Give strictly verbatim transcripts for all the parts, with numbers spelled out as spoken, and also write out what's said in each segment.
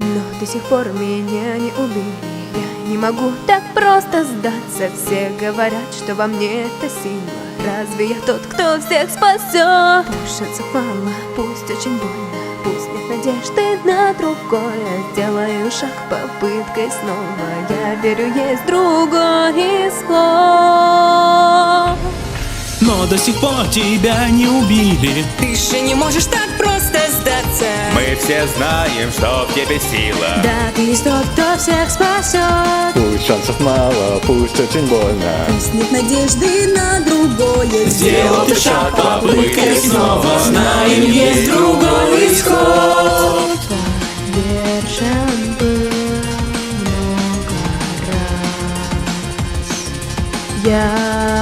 но до сих пор меня не убили. Я не могу так просто сдаться. Все говорят, что во мне эта сила. Разве я тот, кто всех спасет? Пусть шансов мало, пусть очень больно, пусть нет надежды на другое. Сделаю шаг попыткой снова. Я верю, есть другой исход. Но до сих пор тебя не убили. Ты же не можешь так просто сдаться. Мы все знаем, что в тебе сила. Да, ты есть тот, кто всех спасет. Пусть шансов мало, пусть очень больно, Пусть нет надежды на другое. Сделал ты шаг попыткой снова. Знаем, есть другой исход. Поддержан был много раз я,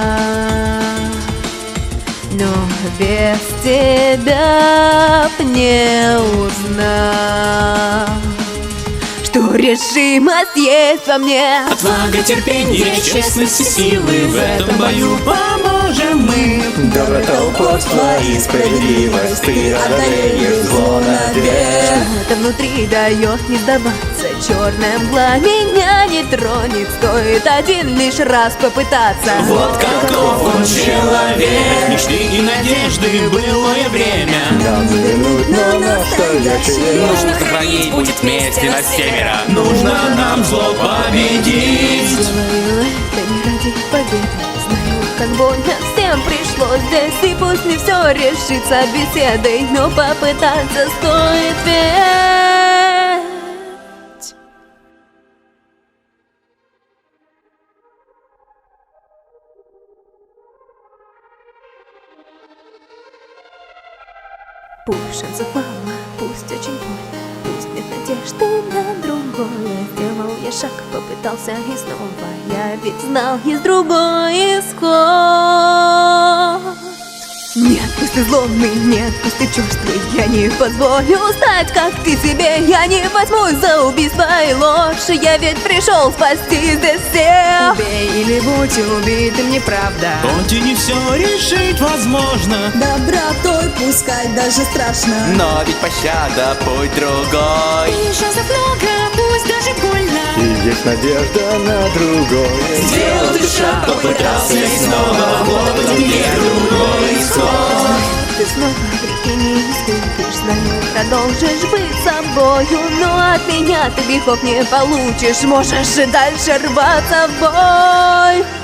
но без тебя б не узнал, что решимость есть во мне. Отвага, терпение, честность и силы. В этом бою поможем мы. доброта, упорство и справедливость. Ты одолеешь зло навек. Это внутри дает не сдаваться. Черная мгла меня не тронет. Стоит один лишь раз попытаться. Вот каков он человек. Мечты и надежды, былое время. Нам не вернуть, но настоящее. Нужно сохранить, будет вместе на семеро. Нужно нам зло победить. Делаю это не ради победы. Знаю, как больно всем пришлось здесь. И пусть не все решится беседой, но попытаться стоит ведь. Пусть шансов мало, пусть очень больно, пусть нет надежды на другое. Сделал я шаг, попытался и снова. Я ведь знал, есть другой исход. Нет, пусть ты злобный, нет, пусть ты черствый. Я не позволю стать, как ты себе. Я не возьмусь за убийство и ложь. Я ведь пришел спасти здесь всех. Убей или будь убитым, неправда. Хоть и не все решить возможно. Добротой пускай даже страшно. Но ведь пощада, путь другой. И шансов много, пусть даже больно. И есть надежда на другое. Сделал ты шаг, попытался и снова. Вот он есть другой исход. Ты снова реки не ступишь, знаю, продолжишь быть собою. Но от меня ты грехов не получишь. Можешь и дальше рваться в бой.